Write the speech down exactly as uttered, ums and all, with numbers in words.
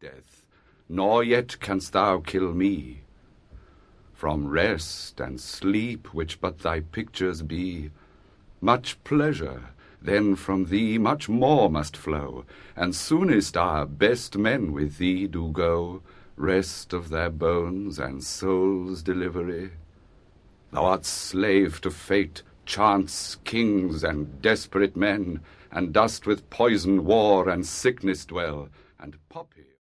death, nor yet canst thou kill me. From rest and sleep, which but thy pictures be, much pleasure, then from thee much more must flow, and soonest our best men with thee do go, rest of their bones and souls' delivery. Thou art slave to fate, chance, kings, and desperate men, and dost with poison, war, and sickness dwell, and poppy